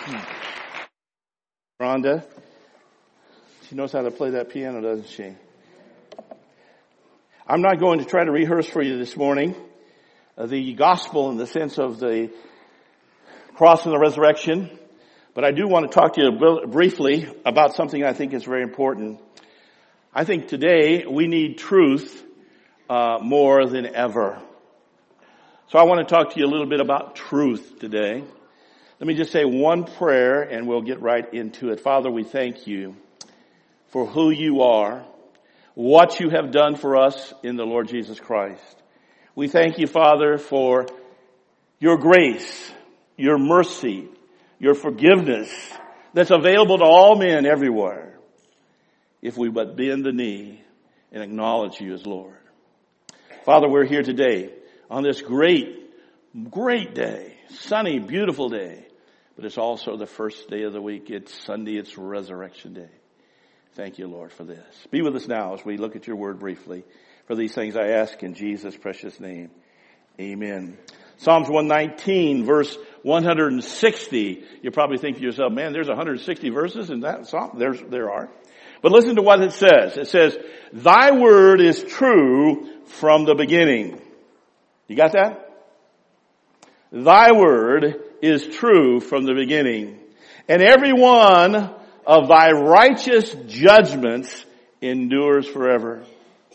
Rhonda, she knows how to play that piano, doesn't she? I'm not going to try to rehearse for you this morning the gospel in the sense of the cross and the resurrection, but I do want to talk to you briefly about something I think is very important. I think today we need truth more than ever. So I want to talk to you a little bit about truth today. Let me just say one prayer and we'll get right into it. Father, we thank you for who you are, what you have done for us in the Lord Jesus Christ. We thank you, Father, for your grace, your mercy, your forgiveness that's available to all men everywhere if we but bend the knee and acknowledge you as Lord. Father, we're here today on this great day, sunny, beautiful day, but it's also the first day of the week. It's Sunday, it's Resurrection Day. Thank you, Lord, for this. Be with us now as we look at your word briefly. For these things I ask in Jesus' precious name. Amen. Psalms 119, verse 160. You probably think to yourself, man, there's 160 verses in that psalm. There are. But listen to what it says. It says, thy word is true from the beginning. You got that? Thy word is true from the beginning. And every one of thy righteous judgments endures forever.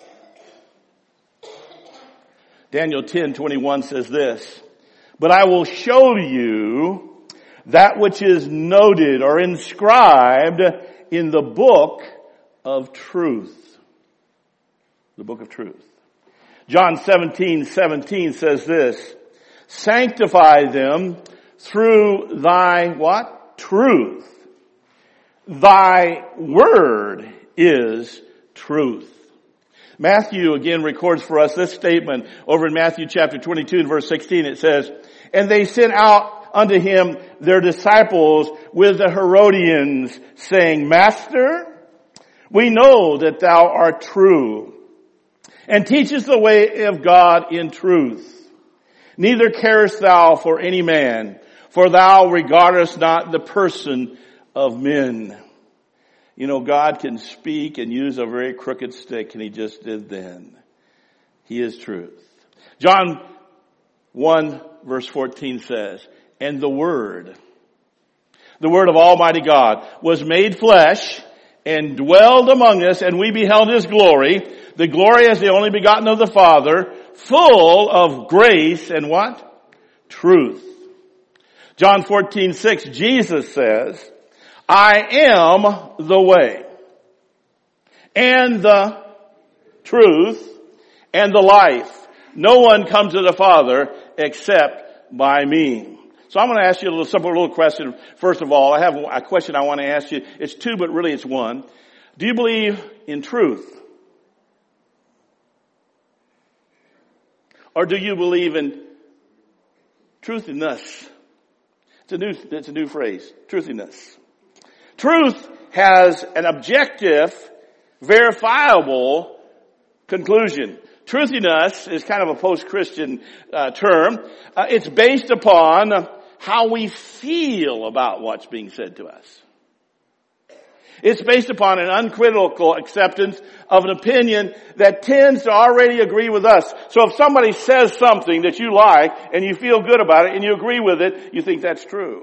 Daniel 10:21 says this, but I will show you that which is noted or inscribed in the book of truth. The book of truth. John 17:17 says this, sanctify them through thy what? Truth. Thy word is truth. Matthew again records for us this statement over in Matthew chapter 22 and verse 16. It says, and they sent out unto him their disciples with the Herodians, saying, Master, we know that thou art true and teachest the way of God in truth. Neither carest thou for any man, for thou regardest not the person of men. You know, God can speak and use a very crooked stick, and he just did then. He is truth. John 1 verse 14 says, and the word of Almighty God was made flesh and dwelled among us, and we beheld his glory, the glory as the only begotten of the Father, full of grace and what? Truth. John 14:6, Jesus says, I am the way and the truth and the life. No one comes to the Father except by me. So I'm going to ask you a little question. First of all, I have a question I want to ask you. It's two, but really it's one. Do you believe in truth? Or do you believe in truthiness? It's a new phrase. Truthiness. Truth has an objective, verifiable conclusion. Truthiness is kind of a post-Christian term. It's based upon how we feel about what's being said to us. It's based upon an uncritical acceptance of an opinion that tends to already agree with us. So if somebody says something that you like and you feel good about it and you agree with it, you think that's true.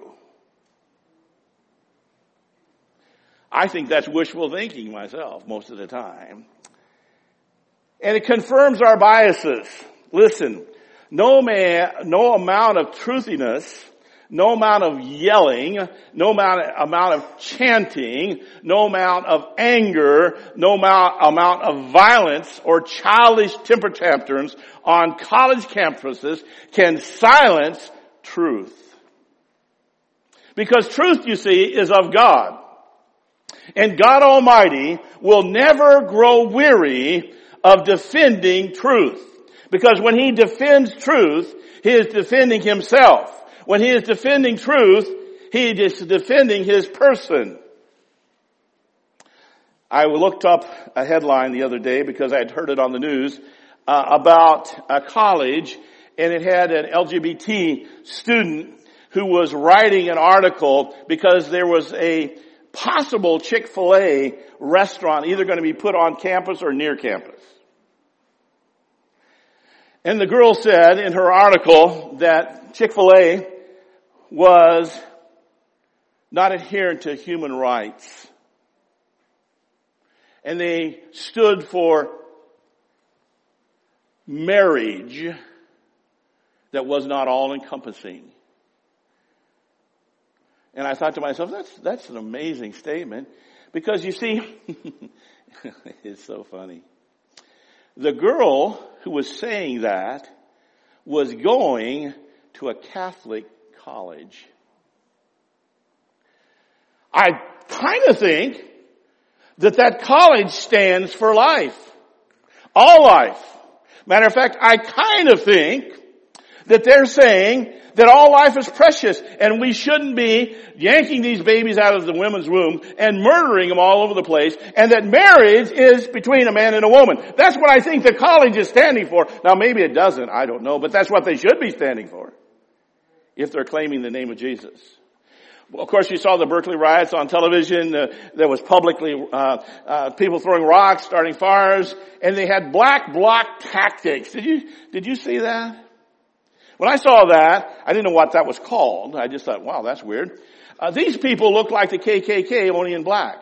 I think that's wishful thinking myself most of the time. And it confirms our biases. Listen, no amount of truthiness, no amount of yelling, no amount of chanting, no amount of anger, no amount of violence or childish temper tantrums on college campuses can silence truth. Because truth, you see, is of God. And God Almighty will never grow weary of defending truth. Because when he defends truth, he is defending himself. When he is defending truth, he is defending his person. I looked up a headline the other day because I had heard it on the news about a college, and it had an LGBT student who was writing an article because there was a possible Chick-fil-A restaurant either going to be put on campus or near campus. And the girl said in her article that Chick-fil-A was not adherent to human rights. And they stood for marriage that was not all-encompassing. And I thought to myself, that's an amazing statement. Because you see, it's so funny. The girl who was saying that was going to a Catholic college. I kind of think that college stands for life. All life. Matter of fact, I kind of think that they're saying that all life is precious and we shouldn't be yanking these babies out of the women's womb and murdering them all over the place, and that marriage is between a man and a woman. That's what I think the college is standing for. Now maybe it doesn't, I don't know, but that's what they should be standing for if they're claiming the name of Jesus. Well, of course, you saw the Berkeley riots on television. There was publicly people throwing rocks, starting fires, and they had black bloc tactics. Did you see that? When I saw that, I didn't know what that was called. I just thought, wow, that's weird. These people look like the KKK, only in black.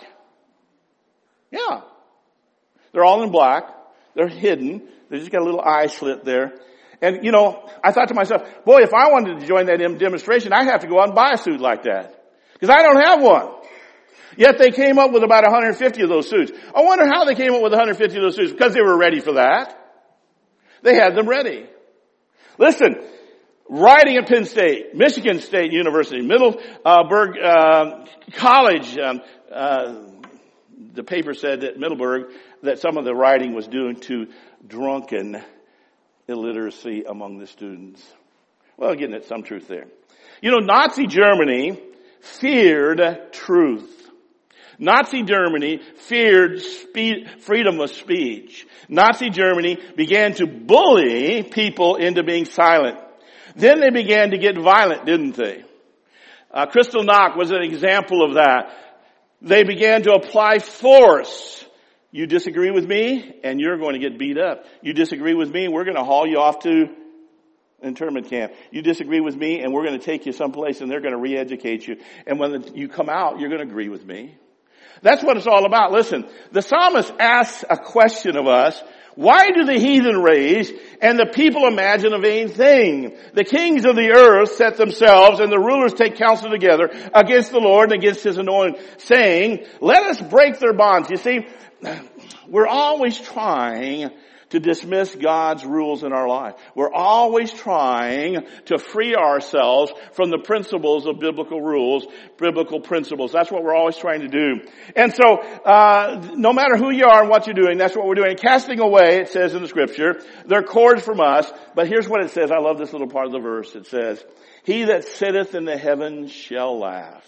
Yeah. They're all in black. They're hidden. They just got a little eye slit there. And, I thought to myself, boy, if I wanted to join that demonstration, I'd have to go out and buy a suit like that. Because I don't have one. Yet they came up with about 150 of those suits. I wonder how they came up with 150 of those suits. Because they were ready for that. They had them ready. Listen, writing at Penn State, Michigan State University, Middleburg College, the paper said at Middleburg that some of the writing was due to drunken illiteracy among the students. Well, getting at some truth there. Nazi Germany feared truth. Nazi Germany feared freedom of speech. Nazi Germany began to bully people into being silent. Then they began to get violent, didn't they? Kristallnacht was an example of that. They began to apply force. You disagree with me, and you're going to get beat up. You disagree with me, we're going to haul you off to internment camp. You disagree with me, and we're going to take you someplace, and they're going to re-educate you. And when you come out, you're going to agree with me. That's what it's all about. Listen, the psalmist asks a question of us. Why do the heathen rage and the people imagine a vain thing? The kings of the earth set themselves and the rulers take counsel together against the Lord and against his anointed, saying, let us break their bonds. You see, we're always trying to dismiss God's rules in our life. We're always trying to free ourselves from the principles of biblical rules, biblical principles. That's what we're always trying to do. And so, no matter who you are and what you're doing, that's what we're doing. Casting away, it says in the scripture, their cords from us. But here's what it says. I love this little part of the verse. It says, he that sitteth in the heavens shall laugh.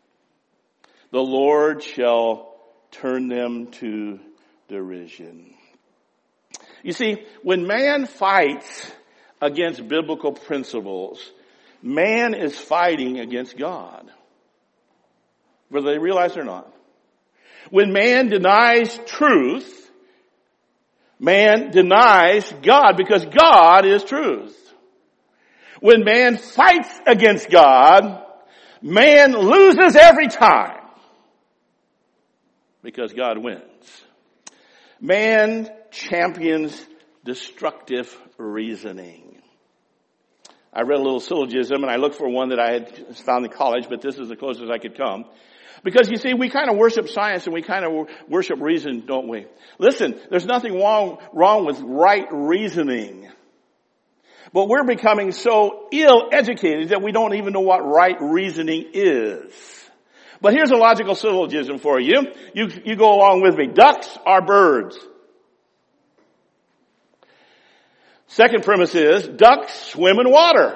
The Lord shall turn them to derision. You see, when man fights against biblical principles, man is fighting against God, whether they realize it or not. When man denies truth, man denies God, because God is truth. When man fights against God, man loses every time, because God wins. Man champions destructive reasoning. I read a little syllogism and I looked for one that I had found in college, but this is the closest I could come. Because you see, we kind of worship science and we kind of worship reason, don't we? Listen, there's nothing wrong with right reasoning. But we're becoming so ill-educated that we don't even know what right reasoning is. But here's a logical syllogism for you. You go along with me. Ducks are birds. Second premise is, ducks swim in water.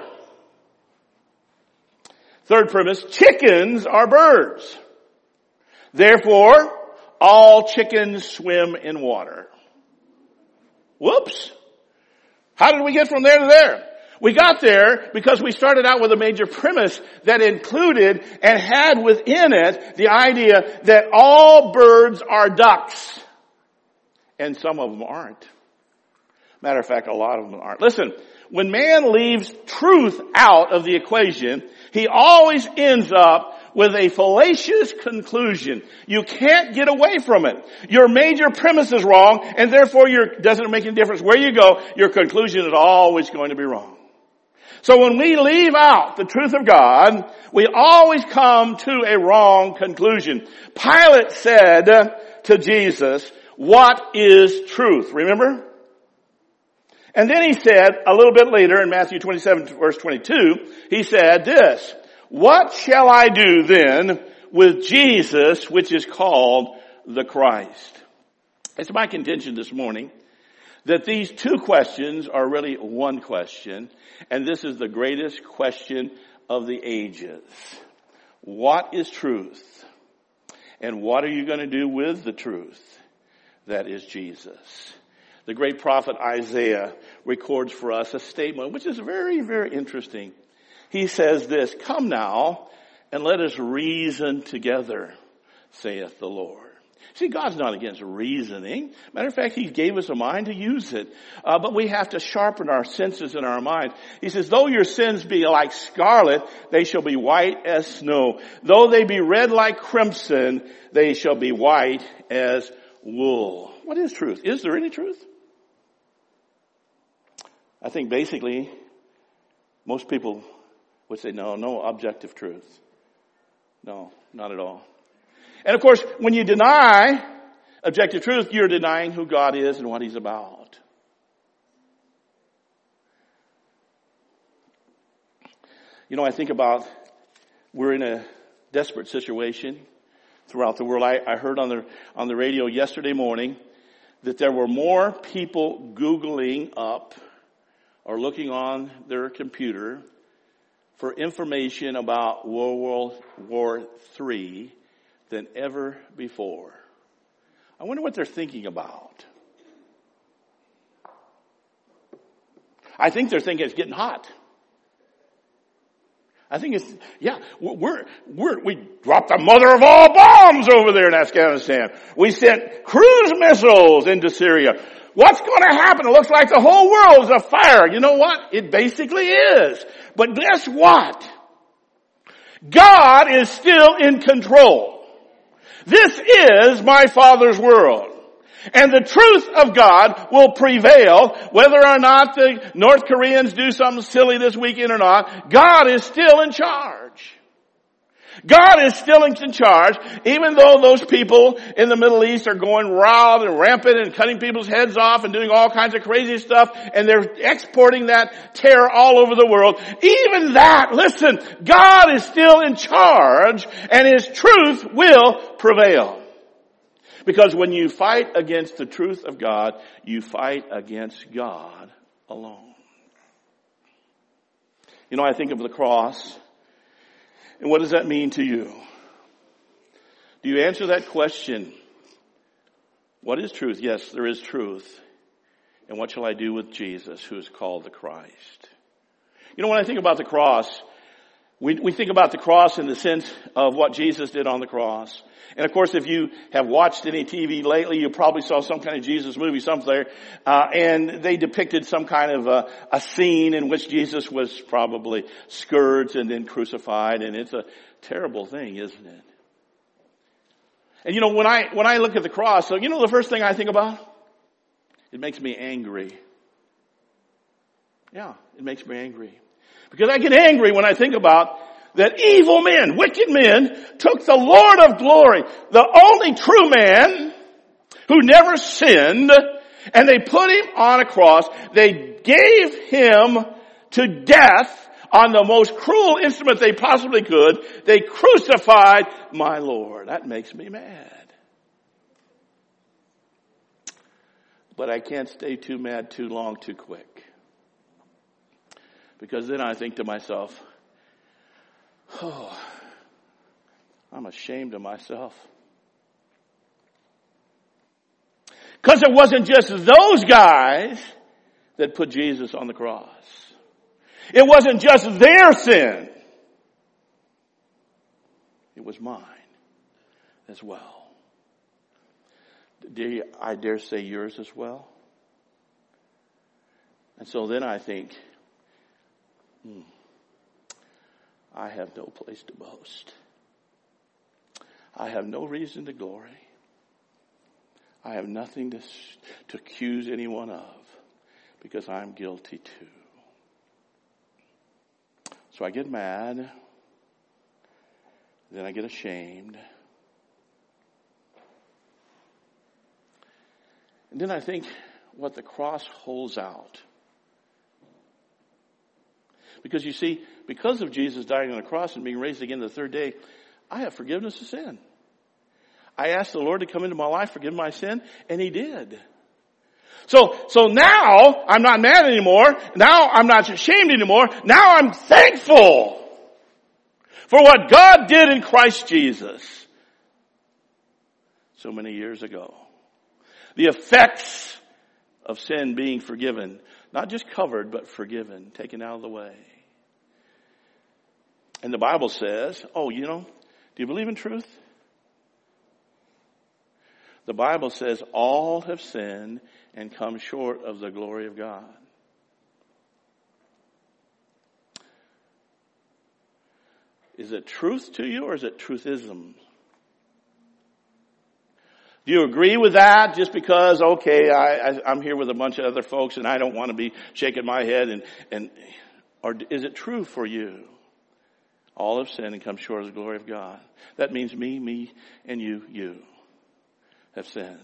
Third premise, chickens are birds. Therefore, all chickens swim in water. Whoops. How did we get from there to there? We got there because we started out with a major premise that included and had within it the idea that all birds are ducks. And some of them aren't. Matter of fact, a lot of them aren't. Listen, when man leaves truth out of the equation, he always ends up with a fallacious conclusion. You can't get away from it. Your major premise is wrong, and therefore doesn't make any difference where you go, your conclusion is always going to be wrong. So when we leave out the truth of God, we always come to a wrong conclusion. Pilate said to Jesus, "What is truth?" Remember? And then he said, a little bit later in Matthew 27 verse 22, he said this, "What shall I do then with Jesus, which is called the Christ?" It's my contention this morning that these two questions are really one question, and this is the greatest question of the ages. What is truth? And what are you going to do with the truth? That is Jesus. The great prophet Isaiah records for us a statement which is very, very interesting. He says this, "Come now and let us reason together, saith the Lord." See, God's not against reasoning. Matter of fact, He gave us a mind to use it. But we have to sharpen our senses in our mind. He says, "Though your sins be like scarlet, they shall be white as snow. Though they be red like crimson, they shall be white as wool." What is truth? Is there any truth? I think basically most people would say no objective truth. No, not at all. And of course, when you deny objective truth, you're denying who God is and what He's about. You know, I think about we're in a desperate situation throughout the world. I heard on the radio yesterday morning that there were more people Googling up or looking on their computer for information about World War III than ever before. I wonder what they're thinking about. I think they're thinking it's getting hot. I think it's, we dropped the mother of all bombs over there in Afghanistan. We sent cruise missiles into Syria. What's going to happen? It looks like the whole world is afire. You know what? It basically is. But guess what? God is still in control. This is my Father's world. And the truth of God will prevail whether or not the North Koreans do something silly this weekend or not. God is still in charge. God is still in charge, even though those people in the Middle East are going wild and rampant and cutting people's heads off and doing all kinds of crazy stuff, and they're exporting that terror all over the world. Even that, listen, God is still in charge, and His truth will prevail. Because when you fight against the truth of God, you fight against God alone. You know, I think of the cross. And what does that mean to you? Do you answer that question? What is truth? Yes, there is truth. And what shall I do with Jesus, who is called the Christ? You know, when I think about the cross, we think about the cross in the sense of what Jesus did on the cross. And of course, if you have watched any TV lately, you probably saw some kind of Jesus movie somewhere, and they depicted some kind of a scene in which Jesus was probably scourged and then crucified, and it's a terrible thing, isn't it? And you know, when I look at the cross, so you know the first thing I think about? It makes me angry. Yeah, it makes me angry. Because I get angry when I think about that evil men, wicked men, took the Lord of glory, the only true man who never sinned, and they put Him on a cross. They gave Him to death on the most cruel instrument they possibly could. They crucified my Lord. That makes me mad. But I can't stay too mad too long, too quick. Because then I think to myself, oh, I'm ashamed of myself. Because it wasn't just those guys that put Jesus on the cross. It wasn't just their sin. It was mine as well. I dare say yours as well. And so then I think, I have no place to boast. I have no reason to glory. I have nothing to accuse anyone of, because I'm guilty too. So I get mad. Then I get ashamed. And then I think what the cross holds out. Because you see, because of Jesus dying on the cross and being raised again the third day, I have forgiveness of sin. I asked the Lord to come into my life, forgive my sin, and He did. So now I'm not mad anymore. Now I'm not ashamed anymore. Now I'm thankful for what God did in Christ Jesus so many years ago. The effects of sin being forgiven, not just covered, but forgiven, taken out of the way. And the Bible says, do you believe in truth? The Bible says all have sinned and come short of the glory of God. Is it truth to you, or is it truthism? Do you agree with that just because, I'm here with a bunch of other folks and I don't want to be shaking my head or is it true for you? All have sinned and come short of the glory of God. That means me, and you have sinned.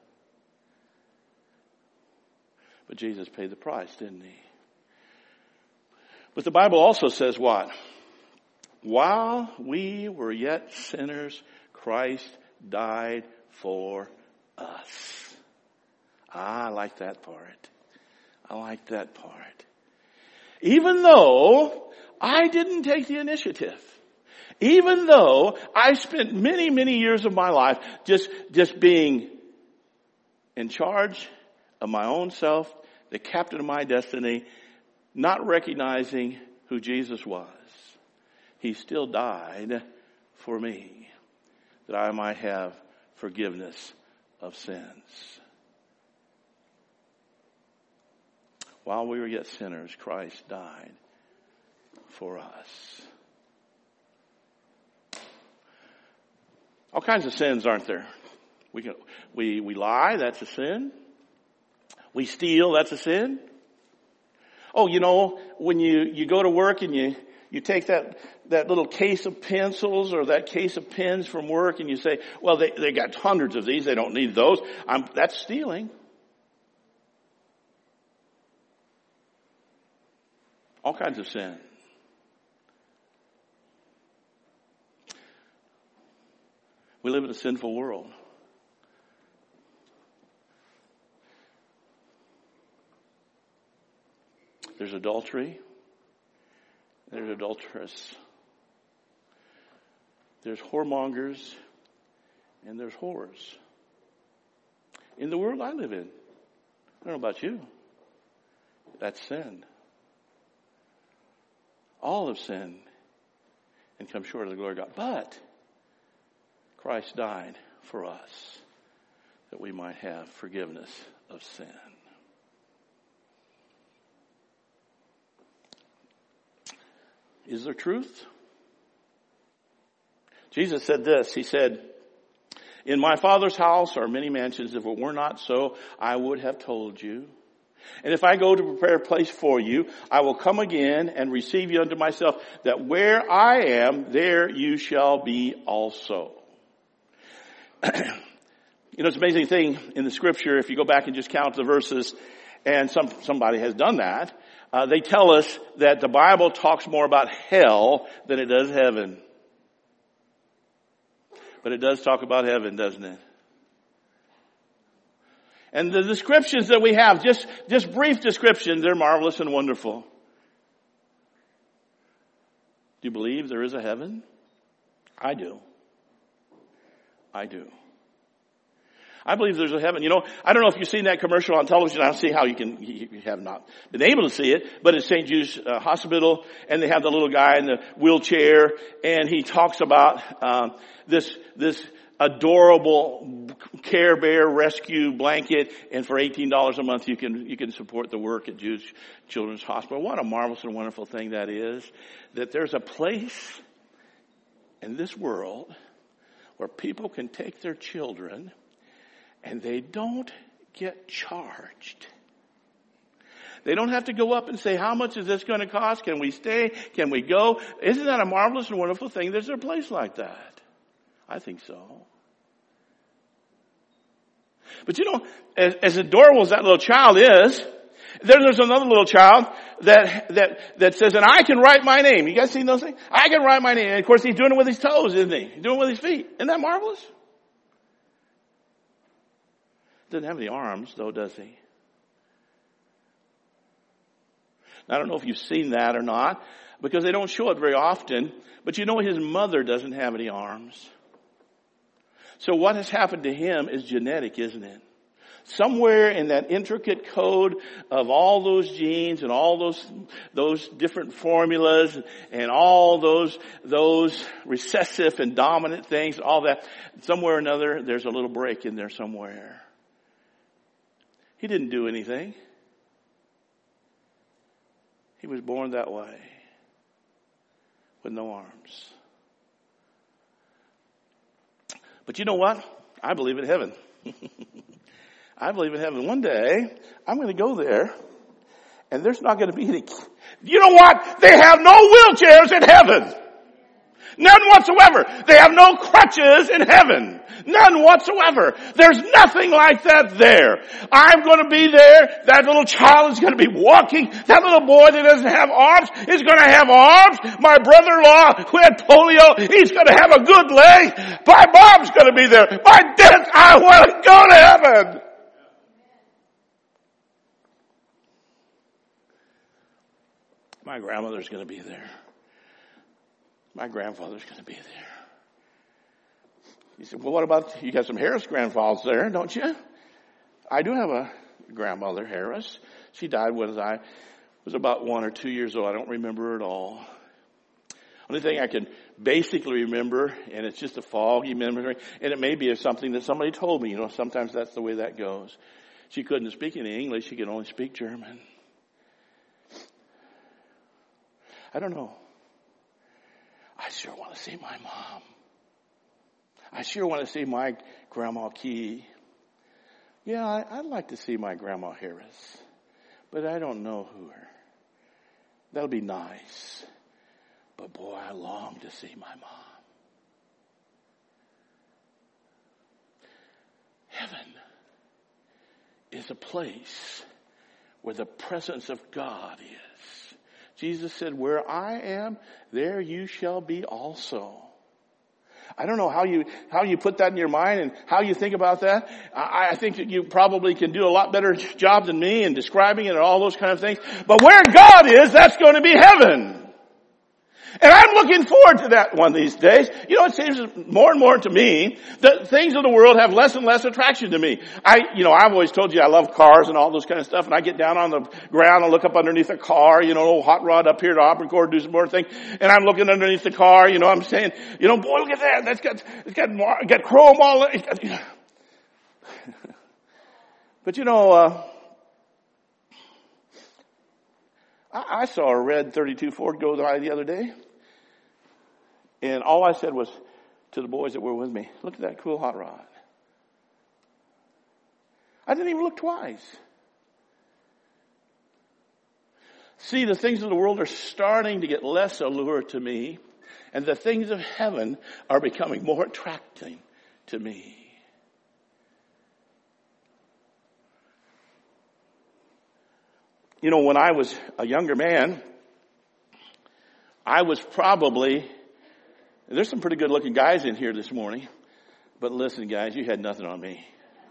But Jesus paid the price, didn't He? But the Bible also says what? While we were yet sinners, Christ died for us. I like that part. I like that part. Even though I didn't take the initiative, even though I spent many, many years of my life just being in charge of my own self, the captain of my destiny, not recognizing who Jesus was, He still died for me, that I might have forgiveness of sins. While we were yet sinners, Christ died for us. All kinds of sins, aren't there? We lie, that's a sin. We steal, that's a sin. When you go to work and you take that little case of pencils or that case of pens from work and you say, well, they got hundreds of these, they don't need those. That's stealing. All kinds of sin. We live in a sinful world. There's adultery. There's adulteress. There's whoremongers. And there's whores. In the world I live in. I don't know about you. That's sin. All have sinned and come short of the glory of God. But Christ died for us that we might have forgiveness of sin. Is there truth? Jesus said this. He said, in my Father's house are many mansions. If it were not so, I would have told you. And if I go to prepare a place for you, I will come again and receive you unto myself, that where I am, there you shall be also. It's an amazing thing in the scripture, if you go back and just count the verses, and somebody has done that, they tell us that the Bible talks more about hell than it does heaven. But it does talk about heaven, doesn't it? And the descriptions that we have, just brief descriptions, they're marvelous and wonderful. Do you believe there is a heaven? I do. I believe there's a heaven. You know, I don't know if you've seen that commercial on television. I don't see how you have not been able to see it, but it's St. Jude's Hospital, and they have the little guy in the wheelchair, and he talks about this adorable Care Bear rescue blanket, and for $18 a month you can support the work at Jude's Children's Hospital. What a marvelous and wonderful thing that is, that there's a place in this world where people can take their children and they don't get charged. They don't have to go up and say, how much is this going to cost? Can we stay? Can we go? Isn't that a marvelous and wonderful thing? There's a place like that. I think so. But you know, as adorable as that little child is, there's another little child that says, and I can write my name. You guys seen those things? I can write my name. And of course he's doing it with his toes, isn't he? He's doing it with his feet. Isn't that marvelous? Doesn't have any arms though, does he? I don't know if you've seen that or not, because they don't show it very often, but you know his mother doesn't have any arms. So what has happened to him is genetic, isn't it? Somewhere in that intricate code of all those genes and all those different formulas and all those recessive and dominant things, all that, somewhere or another, there's a little break in there somewhere. He didn't do anything. He was born that way, with no arms. But you know what? I believe in heaven. I believe in heaven. One day, I'm going to go there, and there's not going to be any... You know what? They have no wheelchairs in heaven. None whatsoever. They have no crutches in heaven. None whatsoever. There's nothing like that there. I'm going to be there. That little child is going to be walking. That little boy that doesn't have arms is going to have arms. My brother-in-law who had polio, he's going to have a good leg. My mom's going to be there. My dad, I want to go to heaven. My grandmother's going to be there. My grandfather's going to be there. He said, well, what about, you got some Harris grandfathers there, don't you? I do have a grandmother, Harris. She died when I was about 1 or 2 years old. I don't remember at all. Only thing I can basically remember, and it's just a foggy memory, and it may be something that somebody told me. You know, sometimes that's the way that goes. She couldn't speak any English. She could only speak German. I don't know. I sure want to see my mom. I sure want to see my Grandma Key. Yeah, I'd like to see my Grandma Harris. But I don't know who her. That'll be nice. But boy, I long to see my mom. Heaven is a place where the presence of God is. Jesus said, where I am, there you shall be also. I don't know how you put that in your mind and how you think about that. I think that you probably can do a lot better job than me in describing it and all those kind of things. But where God is, that's going to be heaven. And I'm looking forward to that one these days. You know, it seems more and more to me that things of the world have less and less attraction to me. I've always told you I love cars and all those kind of stuff, and I get down on the ground and look up underneath a car, you know, old hot rod up here to Auburn Court, do some more thing, and I'm looking underneath the car, you know, I'm saying, you know, boy, look at that, it's got chrome all, But you know, I saw a red 32 Ford go by the other day. And all I said was to the boys that were with me, look at that cool hot rod. I didn't even look twice. See, the things of the world are starting to get less allure to me, and the things of heaven are becoming more attracting to me. You know, when I was a younger man, I was probably, there's some pretty good looking guys in here this morning, but listen guys, you had nothing on me.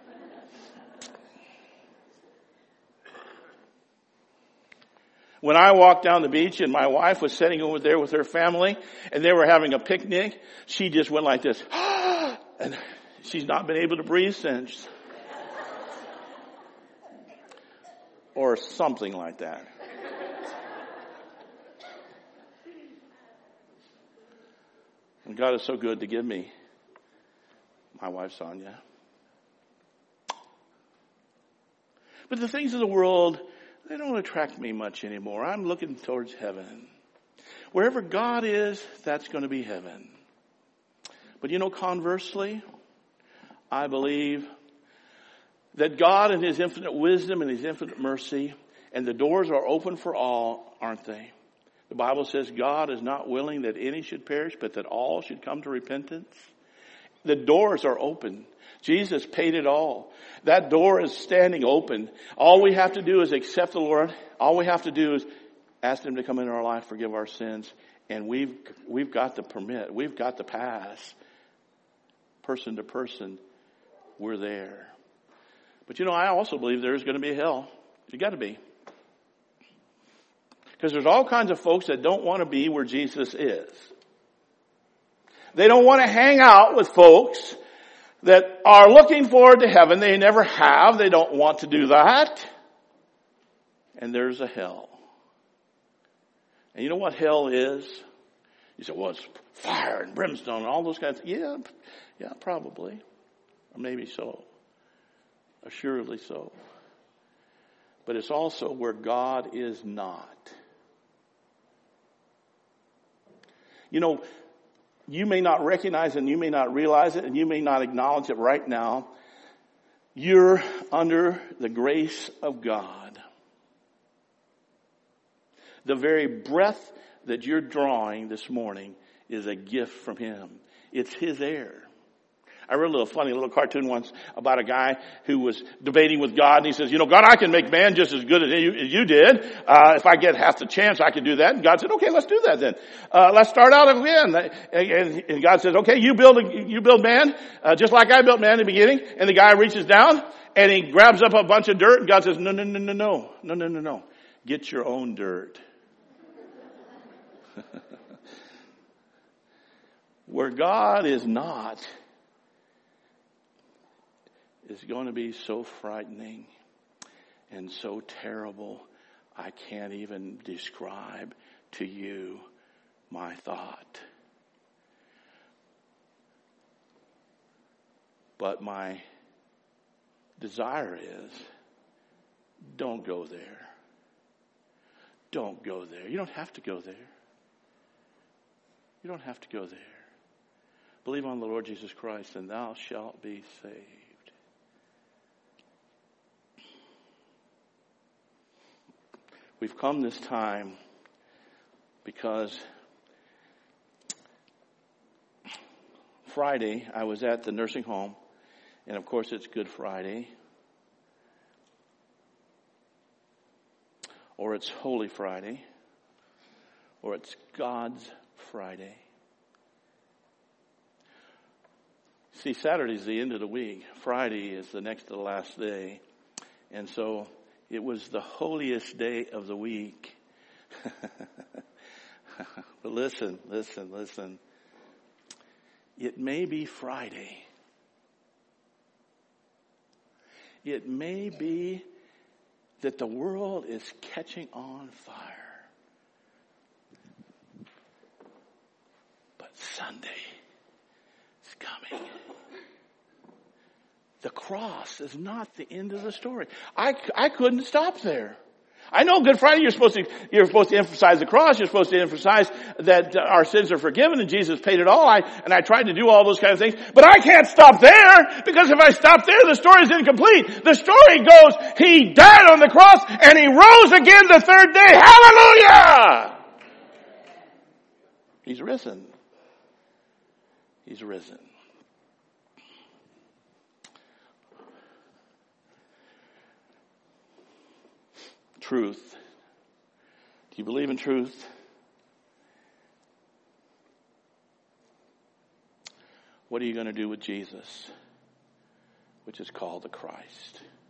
When I walked down the beach and my wife was sitting over there with her family and they were having a picnic, she just went like this, and she's not been able to breathe since. or something like that. And God is so good to give me my wife, Sonia. But the things of the world, they don't attract me much anymore. I'm looking towards heaven. Wherever God is, that's going to be heaven. But conversely, I believe that God in His infinite wisdom and His infinite mercy, and the doors are open for all, aren't they? The Bible says God is not willing that any should perish, but that all should come to repentance. The doors are open. Jesus paid it all. That door is standing open. All we have to do is accept the Lord. All we have to do is ask Him to come into our life, forgive our sins, and we've got the permit. We've got the pass. Person to person, we're there. But I also believe there's going to be a hell. You got to be. Because there's all kinds of folks that don't want to be where Jesus is. They don't want to hang out with folks that are looking forward to heaven. They never have. They don't want to do that. And there's a hell. And you know what hell is? You say, well, it's fire and brimstone and all those kinds of things. Yeah, probably. Or maybe so. Assuredly so. But it's also where God is not. You may not recognize it and you may not realize it and you may not acknowledge it right now. You're under the grace of God. The very breath that you're drawing this morning is a gift from Him. It's His air. I read a funny little cartoon once about a guy who was debating with God, and he says, God, I can make man just as good as you did. If I get half the chance, I can do that. And God said, okay, let's do that then. Let's start out again. And God says, okay, you build man, just like I built man in the beginning. And the guy reaches down and he grabs up a bunch of dirt, and God says, no. Get your own dirt. Where God is not is going to be so frightening and so terrible, I can't even describe to you my thought. But my desire is, don't go there. Don't go there. You don't have to go there. You don't have to go there. Believe on the Lord Jesus Christ, and thou shalt be saved. We've come this time because Friday I was at the nursing home, and of course it's Good Friday, or it's Holy Friday, or it's God's Friday. See, Saturday's the end of the week. Friday is the next to the last day. And so it was the holiest day of the week. But listen. It may be Friday. It may be that the world is catching on fire. But Sunday is coming. The cross is not the end of the story. I couldn't stop there. I know Good Friday you're supposed to emphasize the cross. You're supposed to emphasize that our sins are forgiven and Jesus paid it all. I tried to do all those kind of things, but I can't stop there, because if I stop there, the story is incomplete. The story goes, He died on the cross and He rose again the third day. Hallelujah! He's risen. He's risen. Truth. Do you believe in truth? What are you going to do with Jesus, which is called the Christ?